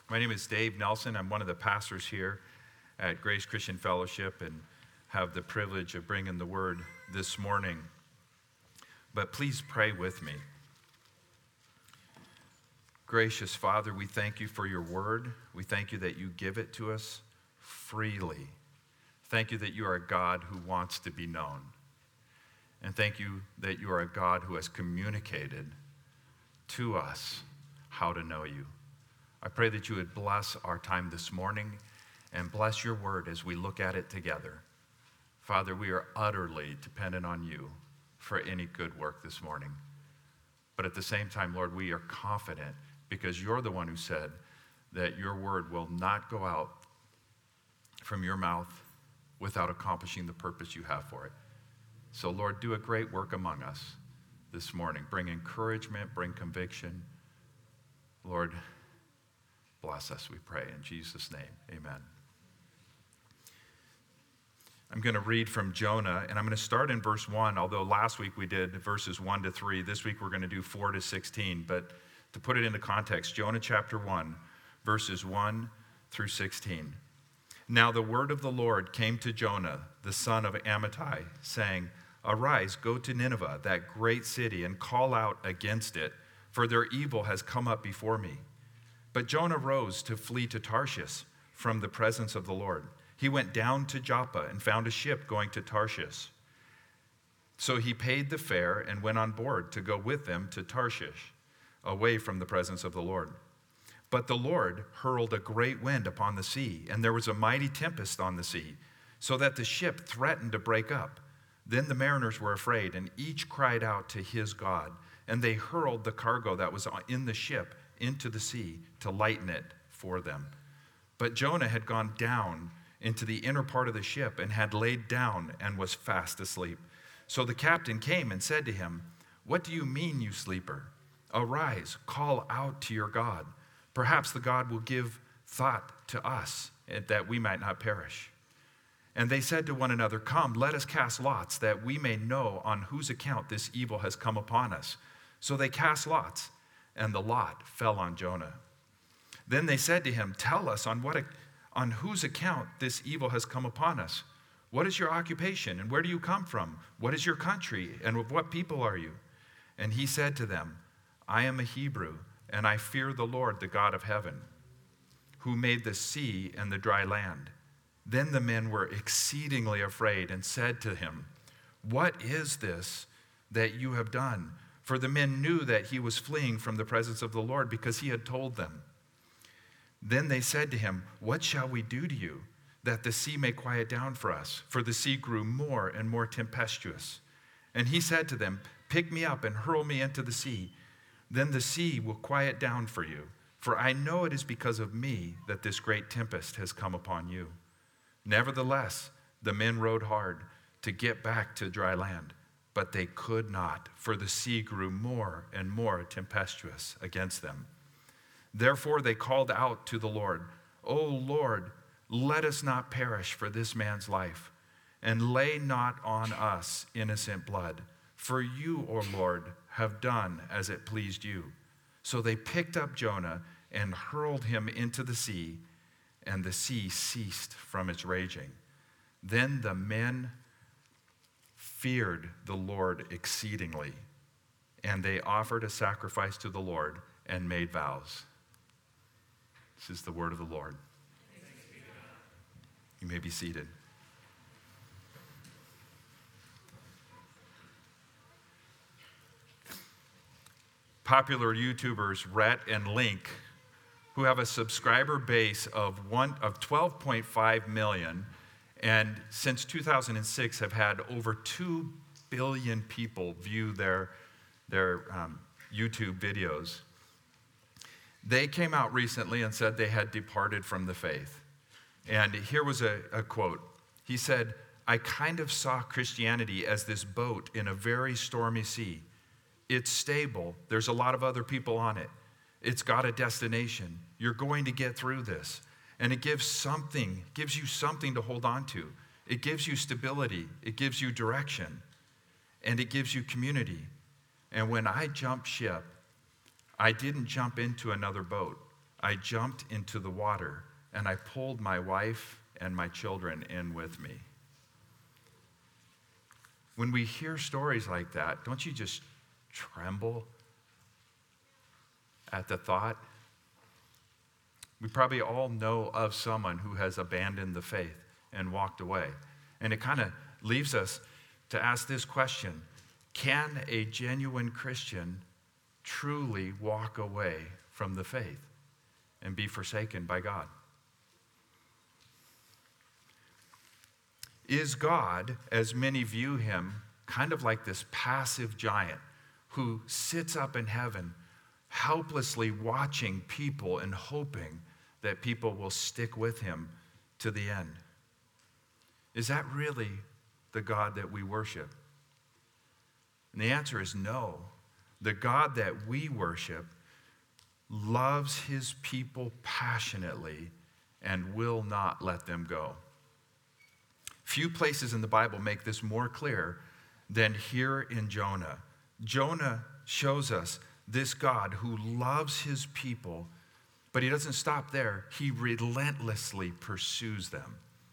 My name is Dave Nelson. I'm one of the pastors here at Grace Christian Fellowship and have the privilege of bringing the word this morning. But please pray with me. Gracious Father, we thank you for your word. We thank you that you give it to us freely. Thank you that you are a God who wants to be known. And thank you that you are a God who has communicated to us how to know you. I pray that you would bless our time this morning and bless your word as we look at it together. Father, we are utterly dependent on you for any good work this morning. But at the same time, Lord, we are confident because you're the one who said that your word will not go out from your mouth without accomplishing the purpose you have for it. So, Lord, do a great work among us this morning. Bring encouragement, bring conviction. Lord, bless us, we pray. In Jesus' name, amen. I'm going to read from Jonah, and I'm going to start in verse 1, although last week we did verses 1 to 3. This week we're going to do 4 to 16. But to put it into context, Jonah chapter 1, verses 1 through 16. Now the word of the Lord came to Jonah, the son of Amittai, saying, Arise, go to Nineveh, that great city, and call out against it, for their evil has come up before me. But Jonah rose to flee to Tarshish from the presence of the Lord. He went down to Joppa and found a ship going to Tarshish. So he paid the fare and went on board to go with them to Tarshish, away from the presence of the Lord. But the Lord hurled a great wind upon the sea, and there was a mighty tempest on the sea, so that the ship threatened to break up. Then the mariners were afraid, and each cried out to his God, and they hurled the cargo that was in the ship into the sea to lighten it for them. But Jonah had gone down into the inner part of the ship and had laid down and was fast asleep. So the captain came and said to him, What do you mean, you sleeper? Arise, call out to your God. Perhaps the God will give thought to us that we might not perish. And they said to one another, Come, let us cast lots that we may know on whose account this evil has come upon us. So they cast lots, and the lot fell on Jonah. Then they said to him, Tell us on whose account this evil has come upon us. What is your occupation, and where do you come from? What is your country, and of what people are you? And he said to them, I am a Hebrew, and I fear the Lord, the God of heaven, who made the sea and the dry land. Then the men were exceedingly afraid and said to him, What is this that you have done? For the men knew that he was fleeing from the presence of the Lord because he had told them. Then they said to him, What shall we do to you, that the sea may quiet down for us? For the sea grew more and more tempestuous. And he said to them, Pick me up and hurl me into the sea. Then the sea will quiet down for you. For I know it is because of me that this great tempest has come upon you. Nevertheless, the men rowed hard to get back to dry land, but they could not, for the sea grew more and more tempestuous against them. Therefore they called out to the Lord, O Lord, let us not perish for this man's life, and lay not on us innocent blood. For you, O Lord, have done as it pleased you. So they picked up Jonah and hurled him into the sea, and the sea ceased from its raging. Then the men feared the Lord exceedingly, and they offered a sacrifice to the Lord and made vows. This is the word of the Lord. You may be seated. Popular YouTubers Rhett and Link, who have a subscriber base of 12.5 million, and since 2006 have had over 2 billion people view their YouTube videos. They came out recently and said they had departed from the faith. And here was a quote. He said, I kind of saw Christianity as this boat in a very stormy sea. It's stable. There's a lot of other people on it. It's got a destination. You're going to get through this. And it gives you something to hold on to. It gives you stability. It gives you direction. And it gives you community. And when I jumped ship, I didn't jump into another boat. I jumped into the water, and I pulled my wife and my children in with me. When we hear stories like that, don't you just tremble at the thought? We probably all know of someone who has abandoned the faith and walked away. And it kind of leaves us to ask this question: can a genuine Christian truly walk away from the faith and be forsaken by God? Is God, as many view him, kind of like this passive giant who sits up in heaven, helplessly watching people and hoping that people will stick with him to the end? Is that really the God that we worship? And the answer is no. The God that we worship loves his people passionately and will not let them go. Few places in the Bible make this more clear than here in Jonah. Jonah shows us this God who loves his people, but he doesn't stop there. He relentlessly pursues them.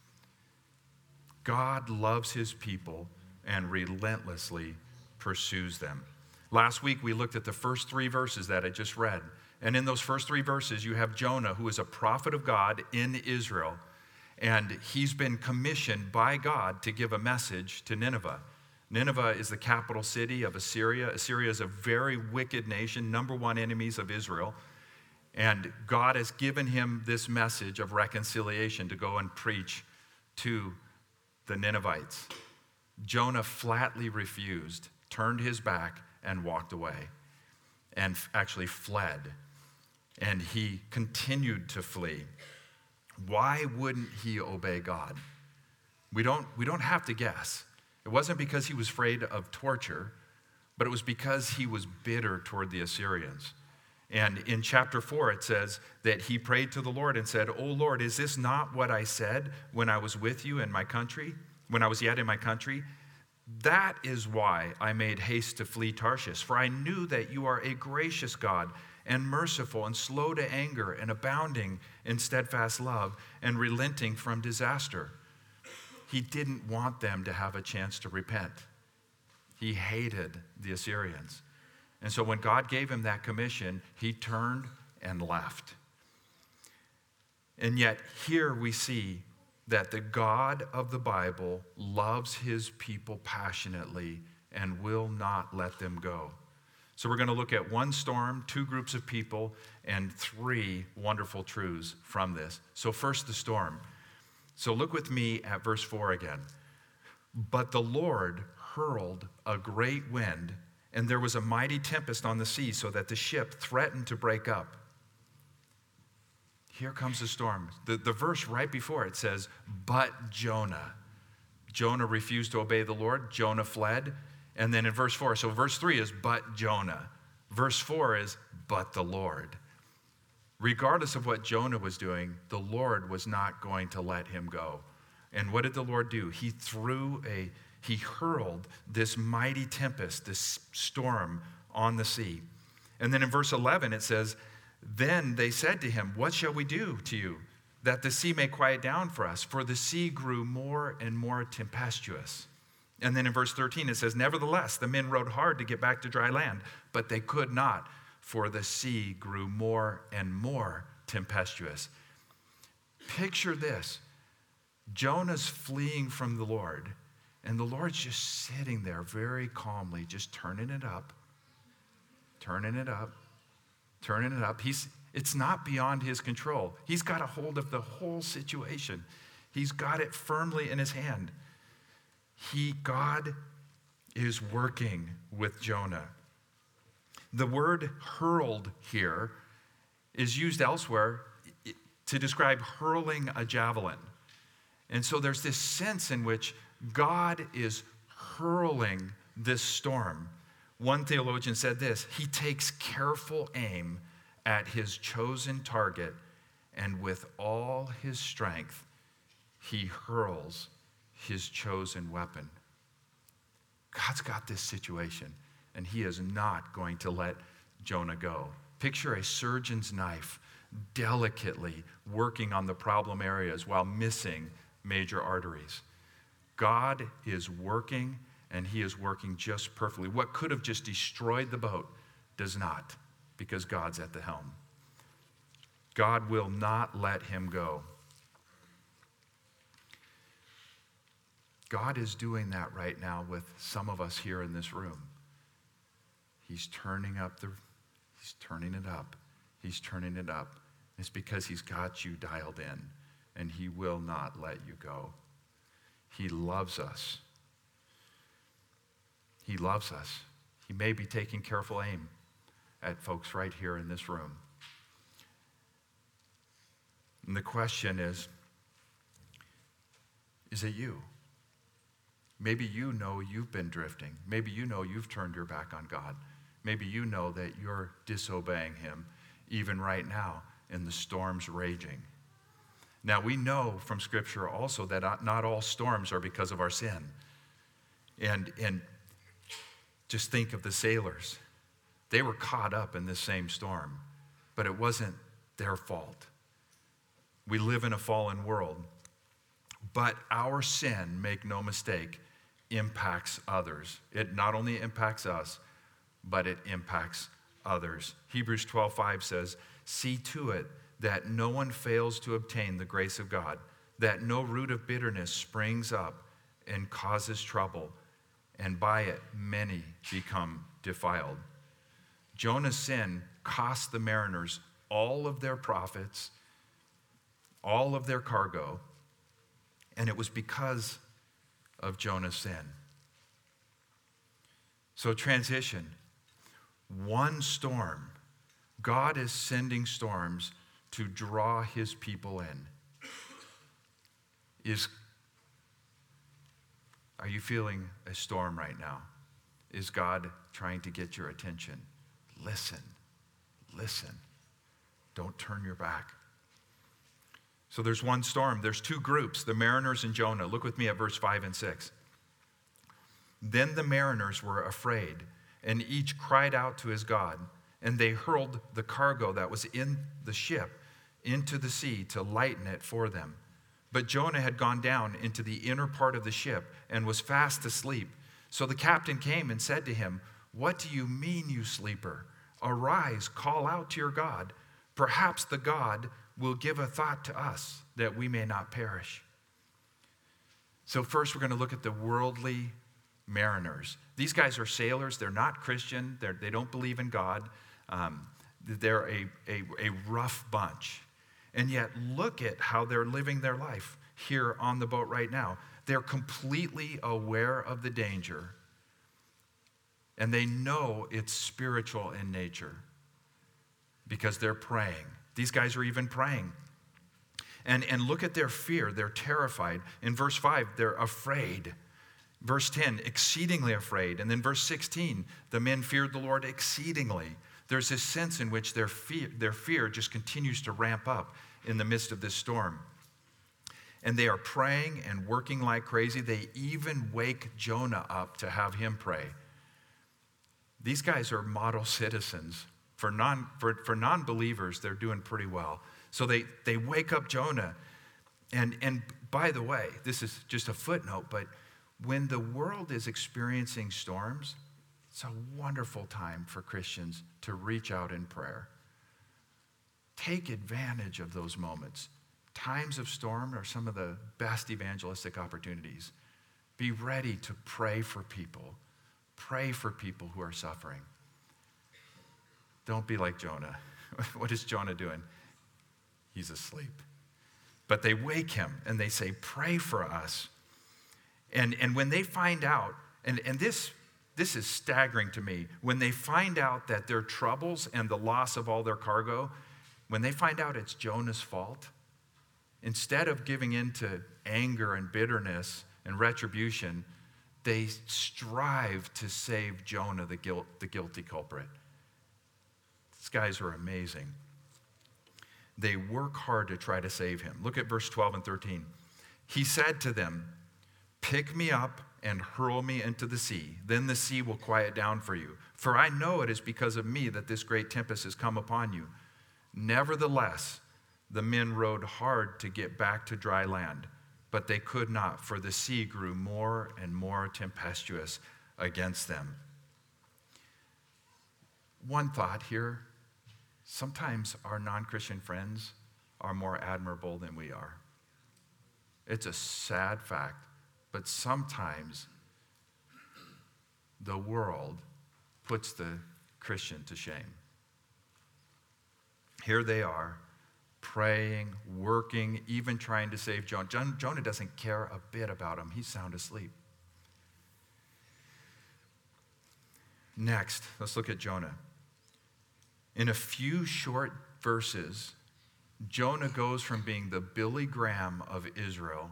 God loves his people and relentlessly pursues them. Last week, we looked at the first 3 verses that I just read. And in those first 3 verses, you have Jonah, who is a prophet of God in Israel. And he's been commissioned by God to give a message to Nineveh. Nineveh is the capital city of Assyria. Assyria is a very wicked nation, number 1 enemies of Israel. And God has given him this message of reconciliation to go and preach to the Ninevites. Jonah flatly refused, turned his back, and walked away, and actually fled. And he continued to flee. Why wouldn't he obey God? We don't have to guess. It wasn't because he was afraid of torture, but it was because he was bitter toward the Assyrians. And in chapter 4, it says that he prayed to the Lord and said, "O Lord, is this not what I said when I was with you in my country, when I was yet in my country? That is why I made haste to flee Tarshish, for I knew that you are a gracious God and merciful and slow to anger and abounding in steadfast love and relenting from disaster." He didn't want them to have a chance to repent. He hated the Assyrians. And so when God gave him that commission, he turned and left. And yet here we see that the God of the Bible loves his people passionately and will not let them go. So we're going to look at 1 storm, 2 groups of people, and 3 wonderful truths from this. So first, the storm. So look with me at verse 4 again. But the Lord hurled a great wind, and there was a mighty tempest on the sea, so that the ship threatened to break up. Here comes the storm. The verse right before it says, but Jonah. Jonah refused to obey the Lord. Jonah fled. And then in verse 4, so verse 3 is, but Jonah. Verse 4 is, but the Lord. Regardless of what Jonah was doing, the Lord was not going to let him go. And what did the Lord do? He hurled this mighty tempest, this storm on the sea. And then in verse 11 it says, then they said to him, what shall we do to you, that the sea may quiet down for us? For the sea grew more and more tempestuous. And then in verse 13 it says, nevertheless, the men rowed hard to get back to dry land, but they could not, for the sea grew more and more tempestuous. Picture this. Jonah's fleeing from the Lord, and the Lord's just sitting there very calmly, just turning it up, turning it up, turning it up. It's not beyond his control. He's got a hold of the whole situation. He's got it firmly in his hand. God is working with Jonah. The word hurled here is used elsewhere to describe hurling a javelin. And so there's this sense in which God is hurling this storm. One theologian said this: he takes careful aim at his chosen target, and with all his strength, he hurls his chosen weapon. God's got this situation, and he is not going to let Jonah go. Picture a surgeon's knife delicately working on the problem areas while missing major arteries. God is working, and he is working just perfectly. What could have just destroyed the boat does not, because God's at the helm. God will not let him go. God is doing that right now with some of us here in this room. He's turning it up. He's turning it up. It's because he's got you dialed in, and he will not let you go. He loves us. He loves us. He may be taking careful aim at folks right here in this room. And the question is it you? Maybe you know you've been drifting. Maybe you know you've turned your back on God. Maybe you know that you're disobeying him even right now in the storms raging. Now, we know from Scripture also that not all storms are because of our sin. And just think of the sailors. They were caught up in this same storm, but it wasn't their fault. We live in a fallen world, but our sin, make no mistake, impacts others. It not only impacts us, but it impacts others. Hebrews 12:5 says, "See to it that no one fails to obtain the grace of God, that no root of bitterness springs up and causes trouble, and by it many become defiled." Jonah's sin cost the mariners all of their profits, all of their cargo, and it was because of Jonah's sin. So transition. One storm. God is sending storms to draw his people in. Are you feeling a storm right now? Is God trying to get your attention? Listen. Don't turn your back. So there's one storm. There's two groups, the mariners and Jonah. Look with me at verse 5 and 6. Then the mariners were afraid, and each cried out to his God, and they hurled the cargo that was in the ship into the sea to lighten it for them. But Jonah had gone down into the inner part of the ship and was fast asleep. So the captain came and said to him, "What do you mean, you sleeper? Arise, call out to your God. Perhaps the God will give a thought to us that we may not perish." So first we're going to look at the worldly mariners. These guys are sailors. They're not Christian. They don't believe in God. They're a rough bunch. And yet look at how they're living their life here on the boat right now. They're completely aware of the danger, and they know it's spiritual in nature because they're praying. These guys are even praying. And look at their fear. They're terrified. In verse 5, they're afraid. Verse 10, exceedingly afraid. And then verse 16, the men feared the Lord exceedingly. There's this sense in which their fear just continues to ramp up in the midst of this storm. And they are praying and working like crazy. They even wake Jonah up to have him pray. These guys are model citizens. For non-believers, they're doing pretty well. So they wake up Jonah. And by the way, this is just a footnote, but when the world is experiencing storms, it's a wonderful time for Christians to reach out in prayer. Take advantage of those moments. Times of storm are some of the best evangelistic opportunities. Be ready to pray for people. Pray for people who are suffering. Don't be like Jonah. What is Jonah doing? He's asleep. But they wake him and they say, "Pray for us." And when they find out, and this is staggering to me, when they find out that their troubles and the loss of all their cargo, when they find out it's Jonah's fault, instead of giving in to anger and bitterness and retribution, they strive to save Jonah, the guilty culprit. These guys are amazing. They work hard to try to save him. Look at verse 12 and 13. He said to them, "Pick me up and hurl me into the sea. Then the sea will quiet down for you. For I know it is because of me that this great tempest has come upon you." Nevertheless, the men rowed hard to get back to dry land, but they could not, for the sea grew more and more tempestuous against them. One thought here, sometimes our non-Christian friends are more admirable than we are. It's a sad fact, but sometimes the world puts the Christian to shame. Here they are, praying, working, even trying to save Jonah. Jonah doesn't care a bit about him. He's sound asleep. Next, let's look at Jonah. In a few short verses, Jonah goes from being the Billy Graham of Israel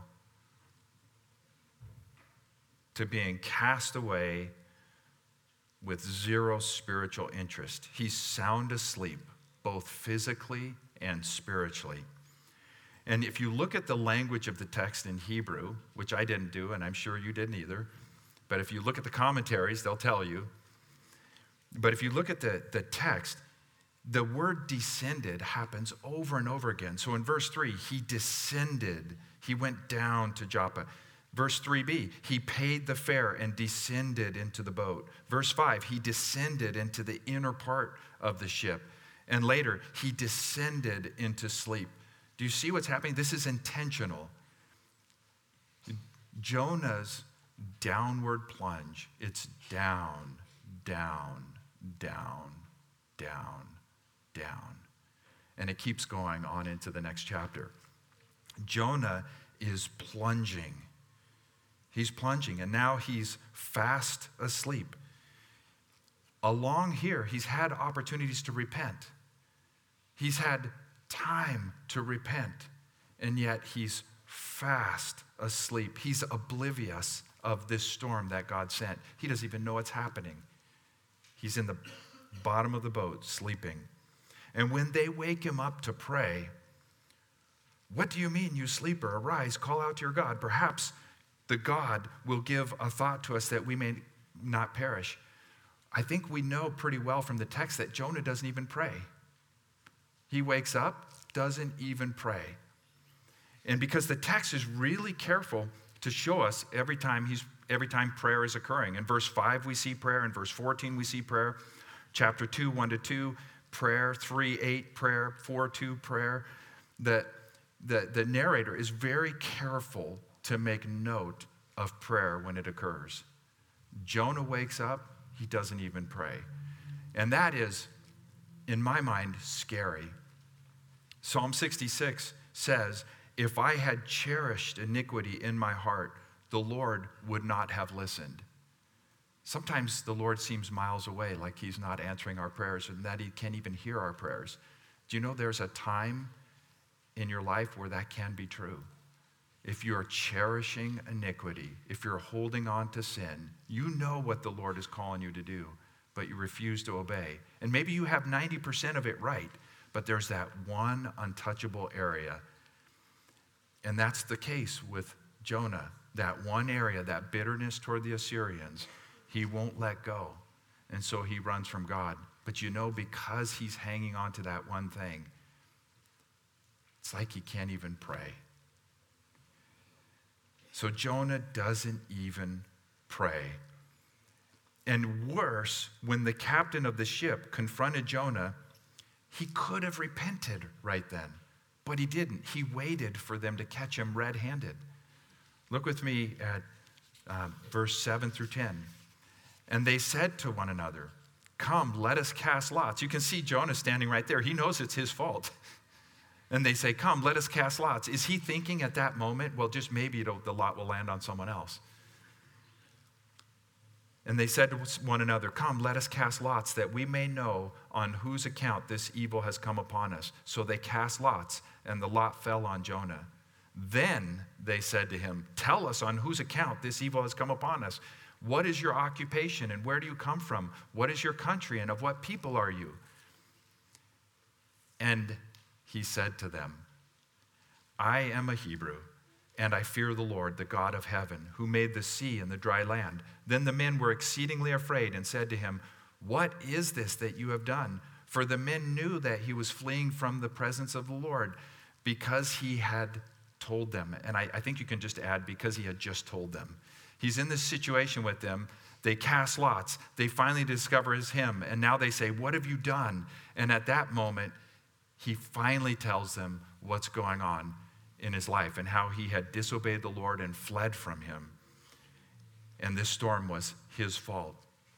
to being cast away with zero spiritual interest. He's sound asleep, both physically and spiritually. And if you look at the language of the text in Hebrew, which I didn't do, and I'm sure you didn't either, but if you look at the commentaries, they'll tell you. But if you look at the text, the word descended happens over and over again. So in verse 3, he descended. He went down to Joppa. Verse 3b, he paid the fare and descended into the boat. Verse 5, he descended into the inner part of the ship. And later, he descended into sleep. Do you see what's happening? This is intentional. Jonah's downward plunge, it's down, down, down, down, down. And it keeps going on into the next chapter. Jonah is plunging. He's plunging, and now he's fast asleep. Along here, he's had opportunities to repent. He's had time to repent, and yet he's fast asleep. He's oblivious of this storm that God sent. He doesn't even know what's happening. He's in the bottom of the boat, sleeping. And when they wake him up to pray, "What do you mean, you sleeper? Arise, call out to your God. Perhaps the God will give a thought to us that we may not perish." I think we know pretty well from the text that Jonah doesn't even pray. He wakes up, doesn't even pray. And because the text is really careful to show us every time prayer is occurring. In verse 5, we see prayer. In verse 14, we see prayer. Chapter 2, 1-2, prayer. 3:8, prayer. 4:2, prayer. The narrator is very careful to make note of prayer when it occurs. Jonah wakes up, he doesn't even pray. And that is, in my mind, scary. Psalm 66 says, "If I had cherished iniquity in my heart, the Lord would not have listened." Sometimes the Lord seems miles away, like he's not answering our prayers and that he can't even hear our prayers. Do you know there's a time in your life where that can be true? If you're cherishing iniquity, if you're holding on to sin, you know what the Lord is calling you to do, but you refuse to obey. And maybe you have 90% of it right, but there's that one untouchable area. And that's the case with Jonah. That one area, that bitterness toward the Assyrians, he won't let go. And so he runs from God. But you know, because he's hanging on to that one thing, it's like he can't even pray. So Jonah doesn't even pray. And worse, when the captain of the ship confronted Jonah, he could have repented right then, but he didn't. He waited for them to catch him red-handed. Look with me at verse 7-10. And they said to one another, "Come, let us cast lots." You can see Jonah standing right there. He knows it's his fault. And they say, "Come, let us cast lots." Is he thinking at that moment, well, just maybe the lot will land on someone else? And they said to one another, "Come, let us cast lots, that we may know on whose account this evil has come upon us." So they cast lots, and the lot fell on Jonah. Then they said to him, "Tell us on whose account this evil has come upon us. What is your occupation, and where do you come from? What is your country, and of what people are you?" And he said to them, "I am a Hebrew, and I fear the Lord, the God of heaven, who made the sea and the dry land." Then the men were exceedingly afraid and said to him, "What is this that you have done? For the men knew that he was fleeing from the presence of the Lord because he had told them. And I think you can just add, because he had just told them. He's in this situation with them. They cast lots. They finally discover it's him. And now they say, what have you done? And at that moment, he finally tells them what's going on in his life and how he had disobeyed the Lord and fled from him. And this storm was his fault.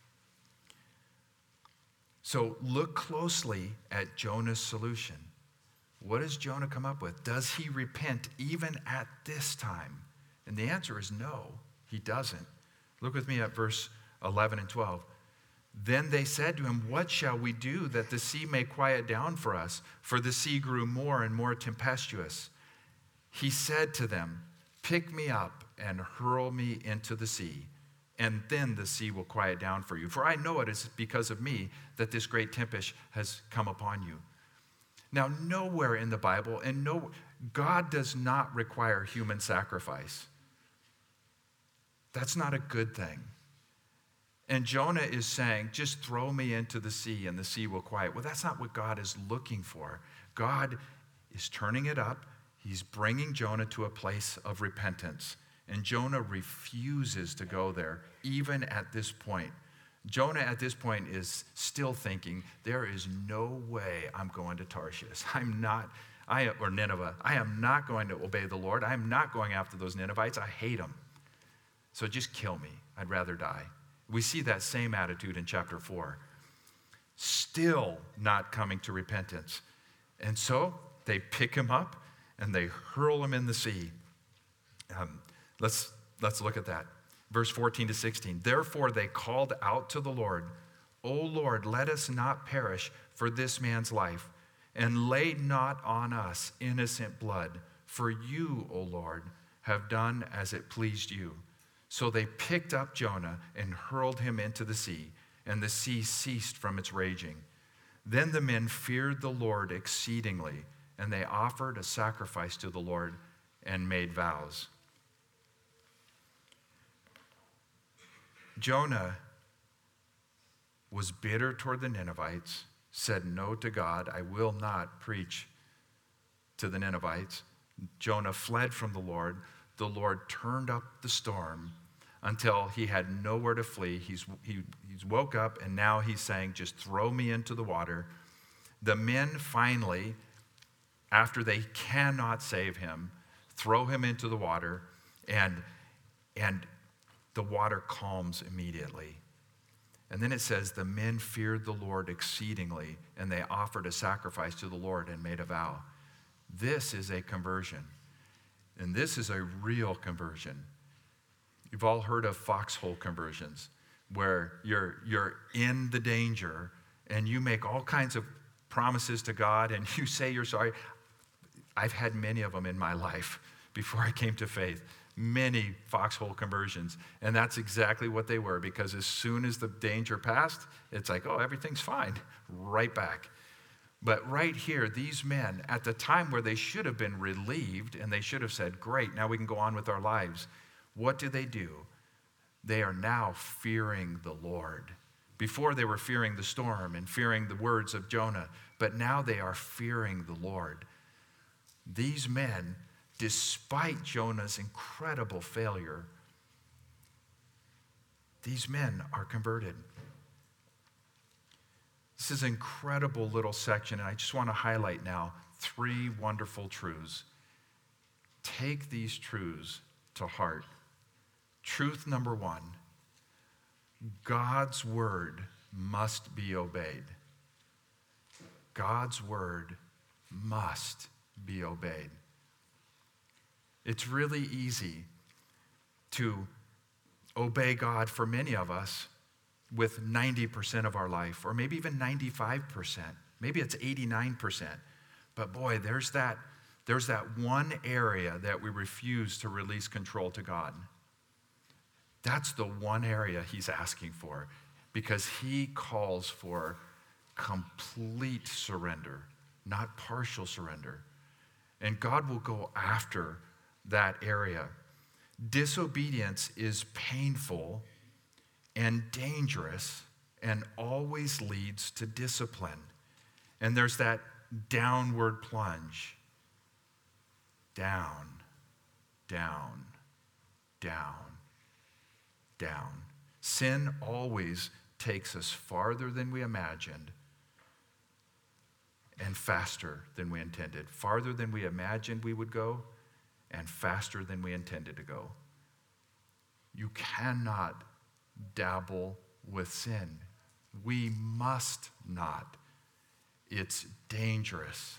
So look closely at Jonah's solution. What does Jonah come up with? Does he repent even at this time? And the answer is no, he doesn't. Look with me at verse 11 and 12. Then they said to him, what shall we do that the sea may quiet down for us? For the sea grew more and more tempestuous. He said to them, pick me up and hurl me into the sea, and then the sea will quiet down for you. For I know it is because of me that this great tempest has come upon you. Now, nowhere in the Bible, God does not require human sacrifice. That's not a good thing. And Jonah is saying, just throw me into the sea and the sea will quiet. Well, that's not what God is looking for. God is turning it up. He's bringing Jonah to a place of repentance. And Jonah refuses to go there, even at this point. Jonah at this point is still thinking, there is no way I'm going to Tarshish. Or Nineveh. I am not going to obey the Lord. I am not going after those Ninevites. I hate them. So just kill me. I'd rather die. We see that same attitude in chapter 4. Still not coming to repentance. And so they pick him up and they hurl him in the sea. Let's look at that. Verse 14 to 16. Therefore they called out to the Lord, O Lord, let us not perish for this man's life, and lay not on us innocent blood. For you, O Lord, have done as it pleased you. So they picked up Jonah and hurled him into the sea, and the sea ceased from its raging. Then the men feared the Lord exceedingly, and they offered a sacrifice to the Lord and made vows. Jonah was bitter toward the Ninevites, said no to God. I will not preach to the Ninevites. Jonah fled from the Lord. The Lord turned up the storm until he had nowhere to flee. He's woke up, and now he's saying, just throw me into the water. The men finally, after they cannot save him, throw him into the water, and the water calms immediately. And then it says, the men feared the Lord exceedingly, and they offered a sacrifice to the Lord and made a vow. This is a conversion. And this is a real conversion. You've all heard of foxhole conversions, where you're in the danger and you make all kinds of promises to God and you say you're sorry. I've had many of them in my life before I came to faith. Many foxhole conversions. And that's exactly what they were, because as soon as the danger passed, it's like, oh, everything's fine. Right back. But right here, these men, at the time where they should have been relieved and they should have said, great, now we can go on with our lives. What do? They are now fearing the Lord. Before they were fearing the storm and fearing the words of Jonah, but now they are fearing the Lord. These men, despite Jonah's incredible failure, these men are converted. This is an incredible little section, and I just want to highlight now 3 wonderful truths. Take these truths to heart. Truth number 1, God's word must be obeyed. God's word must be obeyed. It's really easy to obey God for many of us with 90% of our life, or maybe even 95%. Maybe it's 89%. But boy, there's that one area that we refuse to release control to God. That's the one area he's asking for, because he calls for complete surrender, not partial surrender. And God will go after that area. Disobedience is painful and dangerous and always leads to discipline. And there's that downward plunge. Down, down, down, down. Sin always takes us farther than we imagined and faster than we intended. Farther than we imagined we would go and faster than we intended to go. You cannot dabble with sin. We must not. It's dangerous.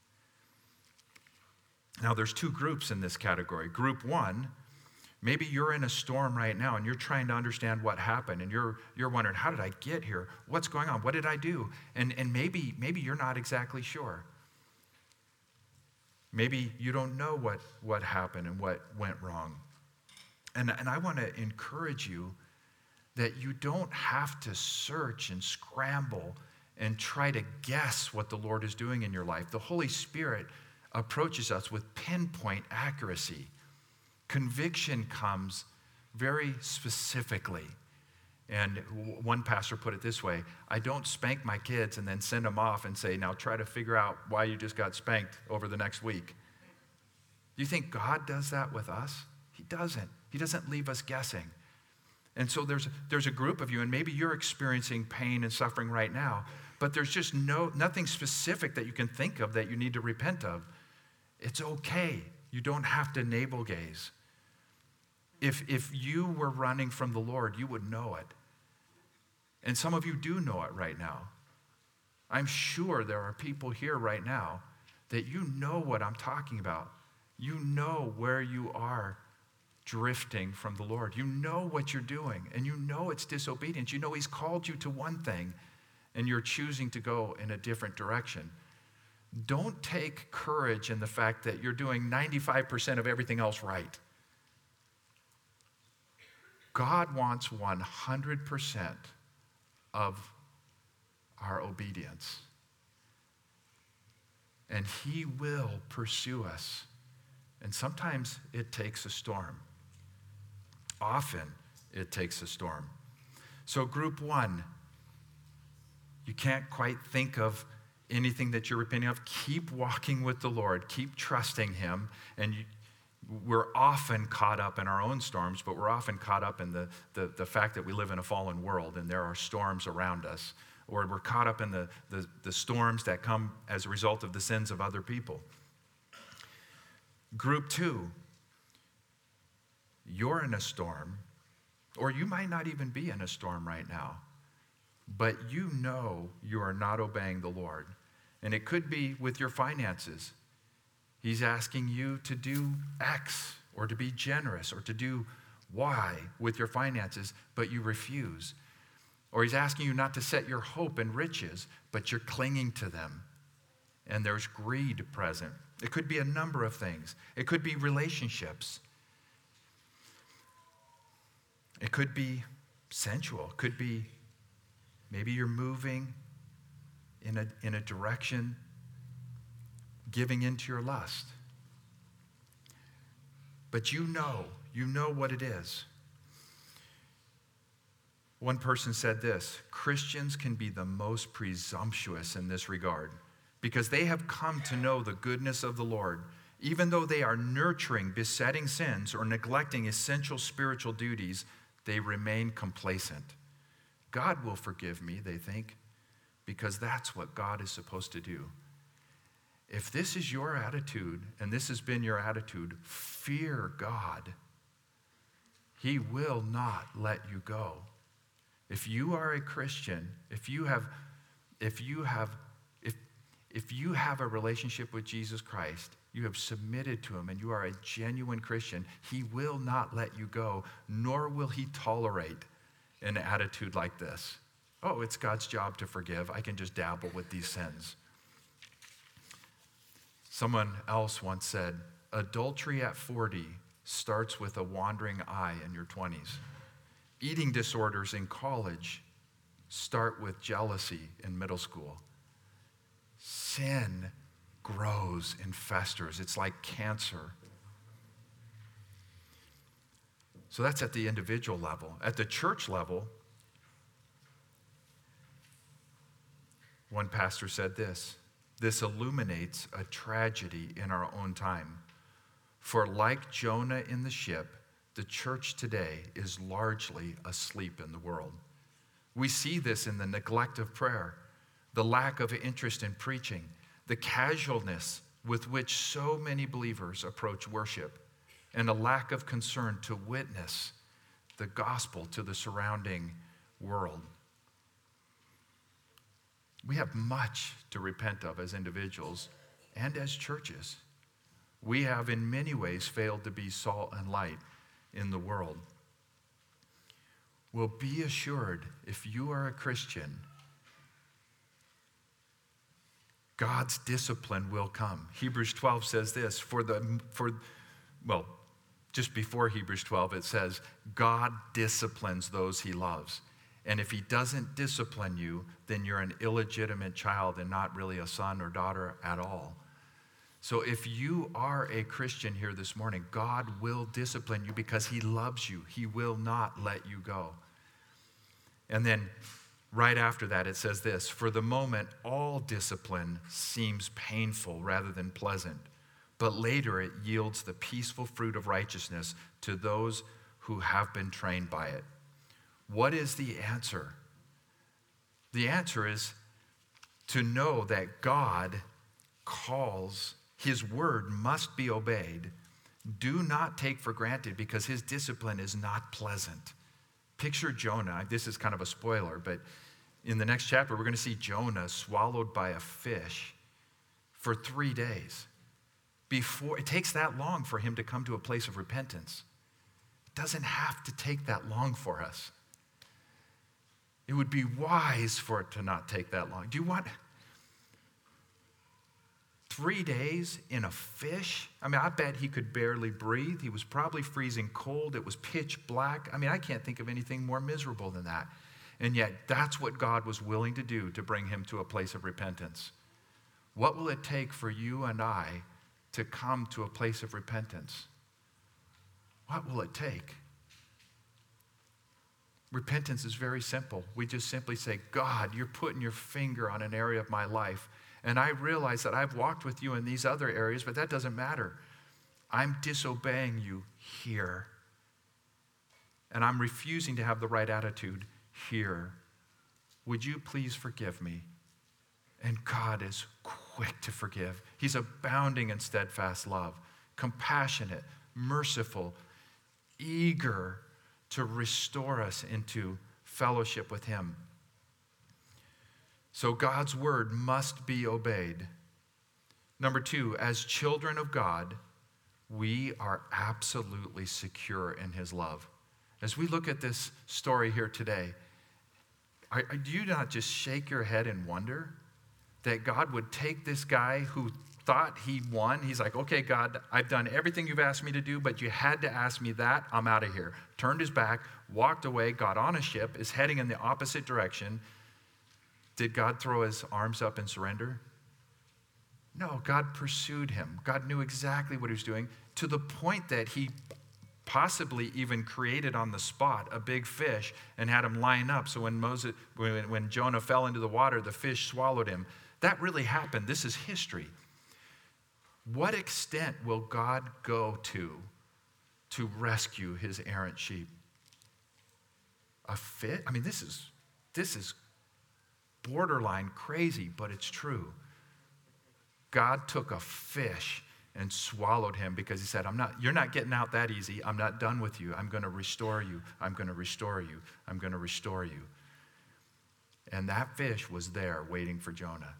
Now, there's two groups in this category. Group one, maybe you're in a storm right now and you're trying to understand what happened and you're wondering, how did I get here? What's going on? What did I do? And maybe you're not exactly sure. Maybe you don't know what happened and what went wrong. And I want to encourage you that you don't have to search and scramble and try to guess what the Lord is doing in your life. The Holy Spirit approaches us with pinpoint accuracy. Conviction comes very specifically. And one pastor put it this way: I don't spank my kids and then send them off and say, now try to figure out why you just got spanked over the next week. Do you think God does that with us? He doesn't. He doesn't leave us guessing. And so there's a group of you, and maybe you're experiencing pain and suffering right now, but there's just nothing specific that you can think of that you need to repent of. It's okay. You don't have to navel gaze. If you were running from the Lord, you would know it. And some of you do know it right now. I'm sure there are people here right now that you know what I'm talking about. You know where you are drifting from the Lord. You know what you're doing, and you know it's disobedience. You know He's called you to one thing, and you're choosing to go in a different direction. Don't take courage in the fact that you're doing 95% of everything else right. God wants 100% of our obedience. And He will pursue us. And sometimes it takes a storm. Often it takes a storm. So group one, you can't quite think of anything that you're repenting of. Keep walking with the Lord. Keep trusting Him. And we're often caught up in our own storms, but we're often caught up in the fact that we live in a fallen world and there are storms around us. Or we're caught up in the storms that come as a result of the sins of other people. Group two, you're in a storm, or you might not even be in a storm right now, but you know you are not obeying the Lord. And it could be with your finances. He's asking you to do X, or to be generous, or to do Y with your finances, but you refuse. Or He's asking you not to set your hope in riches, but you're clinging to them. And there's greed present. It could be a number of things. It could be relationships. It could be sensual. It could be maybe you're moving in a direction, giving into your lust. But you know what it is. One person said this: Christians can be the most presumptuous in this regard because they have come to know the goodness of the Lord. Even though they are nurturing besetting sins or neglecting essential spiritual duties, they remain complacent. God will forgive me, they think, because that's what God is supposed to do. If this is your attitude, and this has been your attitude, fear God. He will not let you go. If you are a Christian, if you have a relationship with Jesus Christ, you have submitted to Him, and you are a genuine Christian, He will not let you go, nor will He tolerate an attitude like this. Oh, it's God's job to forgive. I can just dabble with these sins. Someone else once said, adultery at 40 starts with a wandering eye in your 20s. Eating disorders in college start with jealousy in middle school. Sin grows and festers. It's like cancer. So that's at the individual level. At the church level, One pastor said this illuminates a tragedy in our own time. For like Jonah in the ship, the church today is largely asleep in the world. We see this in the neglect of prayer, the lack of interest in preaching, the casualness with which so many believers approach worship, and a lack of concern to witness the gospel to the surrounding world. We have much to repent of as individuals and as churches. We have in many ways failed to be salt and light in the world. Well, be assured, if you are a Christian, God's discipline will come. Hebrews 12 says this, just before Hebrews 12, it says, God disciplines those he loves. And if he doesn't discipline you, then you're an illegitimate child and not really a son or daughter at all. So if you are a Christian here this morning, God will discipline you because he loves you. He will not let you go. And then right after that, it says this, for the moment, all discipline seems painful rather than pleasant, but later it yields the peaceful fruit of righteousness to those who have been trained by it. What is the answer? The answer is to know that God calls, his word must be obeyed. Do not take for granted because his discipline is not pleasant. Picture Jonah. This is kind of a spoiler, but in the next chapter, we're going to see Jonah swallowed by a fish for 3 days. It takes that long for him to come to a place of repentance. It doesn't have to take that long for us. It would be wise for it to not take that long. Do you want 3 days in a fish? I mean, I bet he could barely breathe. He was probably freezing cold. It was pitch black. I mean, I can't think of anything more miserable than that. And yet, that's what God was willing to do to bring him to a place of repentance. What will it take for you and I to come to a place of repentance? What will it take? Repentance is very simple. We just simply say, God, you're putting your finger on an area of my life, and I realize that I've walked with you in these other areas, but that doesn't matter. I'm disobeying you here, and I'm refusing to have the right attitude here. Would you please forgive me? And God is quick to forgive. He's abounding in steadfast love, compassionate, merciful, eager to restore us into fellowship with him. So God's word must be obeyed. Number 2, as children of God, we are absolutely secure in his love. As we look at this story here today, do you not just shake your head and wonder that God would take this guy who thought he won? He's like, okay, God, I've done everything you've asked me to do, but you had to ask me that. I'm out of here. Turned his back, walked away, got on a ship, is heading in the opposite direction. Did God throw his arms up and surrender? No, God pursued him. God knew exactly what he was doing, to the point that he possibly even created on the spot a big fish and had him line up. So when Jonah fell into the water, the fish swallowed him. That really happened. This is history. What extent will God go to rescue his errant sheep? A fish? I mean, this is borderline crazy, but it's true. God took a fish and swallowed him because he said, you're not getting out that easy. I'm not done with you. I'm going to restore you. I'm going to restore you. I'm going to restore you. And that fish was there waiting for Jonah.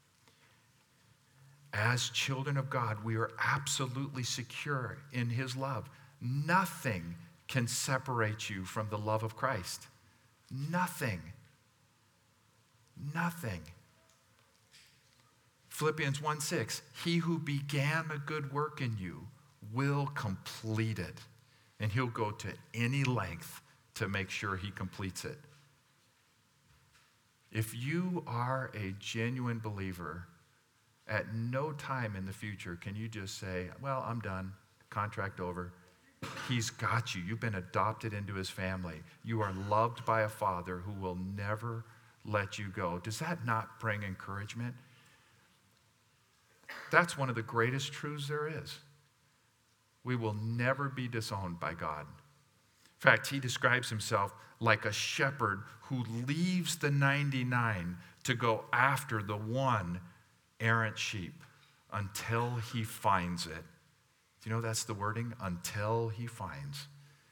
As children of God, we are absolutely secure in his love. Nothing can separate you from the love of Christ. Nothing. Nothing. Philippians 1:6, he who began a good work in you will complete it. And he'll go to any length to make sure he completes it. If you are a genuine believer, at no time in the future can you just say, well, I'm done, contract over. He's got you. You've been adopted into his family. You are loved by a father who will never let you go. Does that not bring encouragement? That's one of the greatest truths there is. We will never be disowned by God. In fact, he describes himself like a shepherd who leaves the 99 to go after the one errant sheep until he finds it. Do you know that's the wording? Until he finds.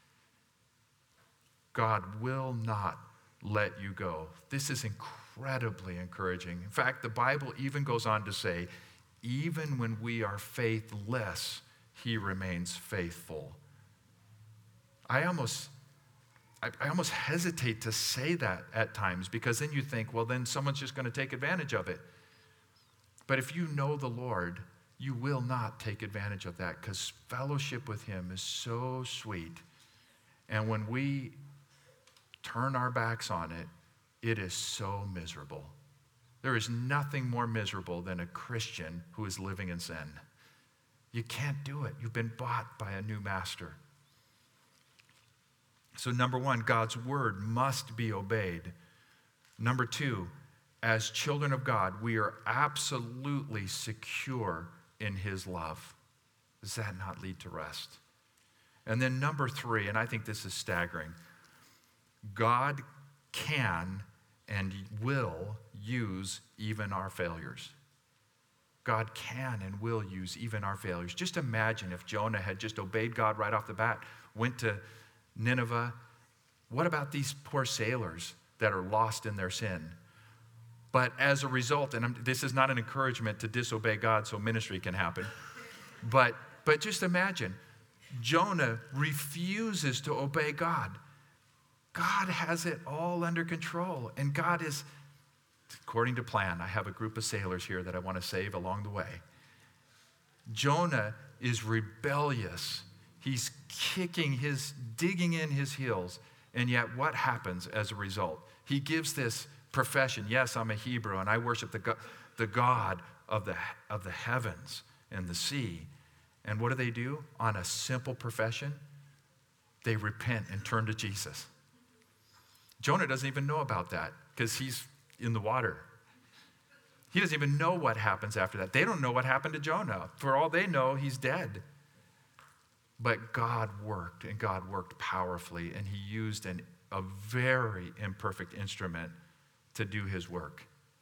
God will not let you go. This is incredibly encouraging. In fact, the Bible even goes on to say, even when we are faithless, he remains faithful. I almost hesitate to say that at times, because then you think, well, then someone's just going to take advantage of it. But if you know the Lord, you will not take advantage of that, because fellowship with him is so sweet. And when we turn our backs on it, it is so miserable. There is nothing more miserable than a Christian who is living in sin. You can't do it. You've been bought by a new master. So number one, God's word must be obeyed. Number two, as children of God, we are absolutely secure in his love. Does that not lead to rest? And then number three, and I think this is staggering, God can and will use even our failures. God can and will use even our failures. Just imagine if Jonah had just obeyed God right off the bat, went to Nineveh. What about these poor sailors that are lost in their sin? But as a result, and this is not an encouragement to disobey God so ministry can happen, but just imagine, Jonah refuses to obey God. God has it all under control, and God is, according to plan, I have a group of sailors here that I want to save along the way. Jonah is rebellious. He's digging in his heels, and yet what happens as a result? He gives this profession, yes, I'm a Hebrew, and I worship the God of the heavens and the sea. And what do? On a simple profession, they repent and turn to Jesus. Jonah doesn't even know about that because he's in the water. He doesn't even know what happens after that. They don't know what happened to Jonah. For all they know, he's dead. But God worked, and God worked powerfully, and he used a very imperfect instrument to do his work.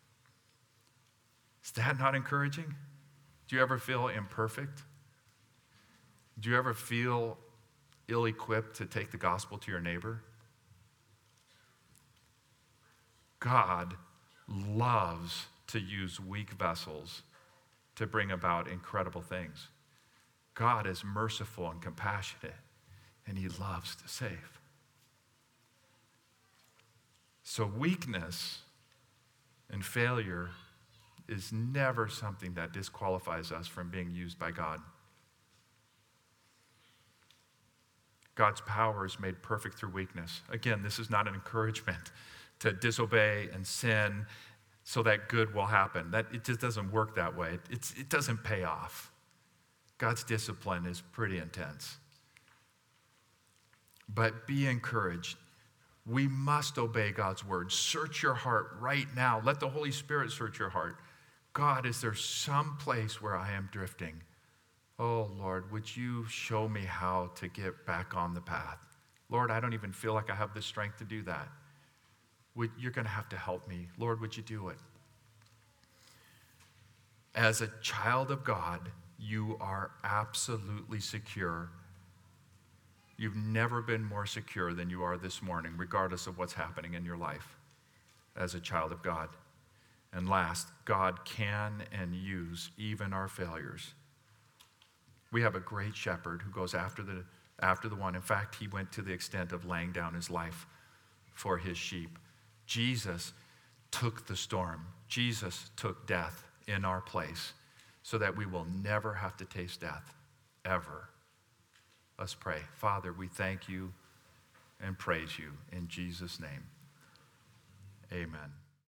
Is that not encouraging? Do you ever feel imperfect? Do you ever feel ill-equipped to take the gospel to your neighbor? God loves to use weak vessels to bring about incredible things. God is merciful and compassionate, and he loves to save. So weakness and failure is never something that disqualifies us from being used by God. God's power is made perfect through weakness. Again, this is not an encouragement to disobey and sin so that good will happen. It just doesn't work that way. It doesn't pay off. God's discipline is pretty intense. But be encouraged. We must obey God's word. Search your heart right now. Let the Holy Spirit search your heart. God, is there some place where I am drifting? Oh, Lord, would you show me how to get back on the path? Lord, I don't even feel like I have the strength to do that. You're going to have to help me. Lord, would you do it? As a child of God, you are absolutely secure. You've never been more secure than you are this morning, regardless of what's happening in your life as a child of God. And last, God can and use even our failures. We have a great shepherd who goes after the one. In fact, he went to the extent of laying down his life for his sheep. Jesus took the storm. Jesus took death in our place so that we will never have to taste death, ever. Let's pray. Father, we thank you and praise you in Jesus' name. Amen.